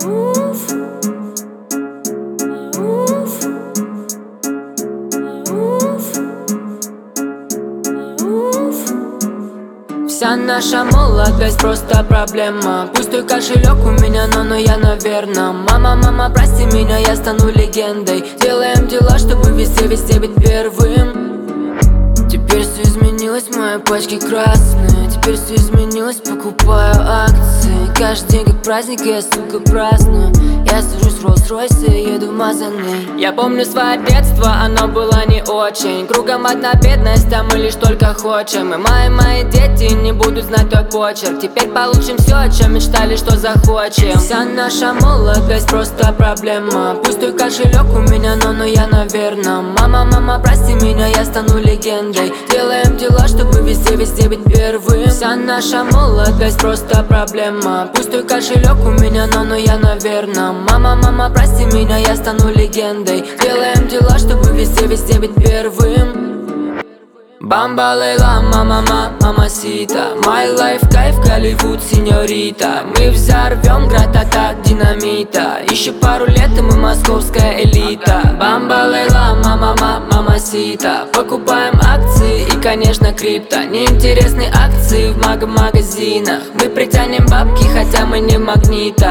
Вся наша молодость просто проблема. Пустой кошелек у меня, но я наверно. Мама, прости меня, я стану легендой. Делаем дела, чтобы везде быть первым. Теперь все изменилось, мои пачки красные. Теперь все изменилось, покупаю акции. Каждый день как праздник, и я, сука, праздную. Я сажусь в Rolls-Royce и еду мазанный. Я помню свое детство, оно было не очень. Кругом одна бедность, а мы лишь только хочем. И мои дети не будут знать твой почерк. Теперь получим все, о чем мечтали, что захочем. Вся наша молодость просто проблема. Пустой кошелек у меня, но я наверно. Мама, прости меня, я стану легендой. Делаем дела, чтобы везде быть первым. Вся наша молодость просто проблема. Пустой кошелек у меня, но я наверно. Мама, прости меня, я стану легендой. Делаем дела, чтобы везде быть первым. Бамбалейла, мамасита. My life, кайф, Голливуд, сеньорита. Мы взорвем гратата динамита. Еще пару лет и мы московская элита. Бамбалейла, мамасита. Покупаем акции и, конечно, крипто. Неинтересные акции в магазинах. Мы притянем бабки, хотя мы не в магнитах.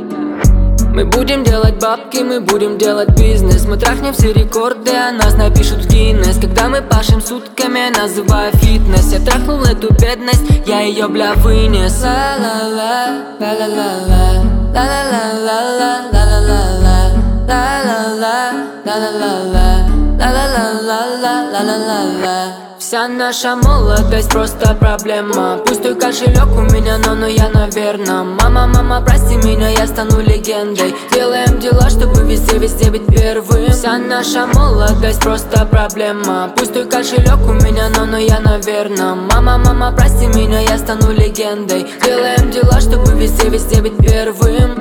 Мы будем делать бабки, мы будем делать бизнес. Мы трахнем все рекорды, а нас напишут в Гиннес. Когда мы пашем сутками, называю фитнес. Я трахнул эту бедность, я ее, бля, вынес. Ла-ла-ла, ла-ла-ла-ла, ла-ла-ла-ла, ла-ла-ла-ла, ла-ла-ла, ла-ла-ла-ла, ла-ла-ла-ла, ла-ла-ла-ла. Вся наша молодость просто проблема. Пустой кошелек у меня, но я наверно. Мама, прости меня, я стану легендой. Делаем дела, чтобы везде быть первым. Вся наша молодость просто проблема. Пустой кошелек у меня, но я наверно. Мама, прости меня, я стану легендой. Делаем дела, чтобы везде быть первым.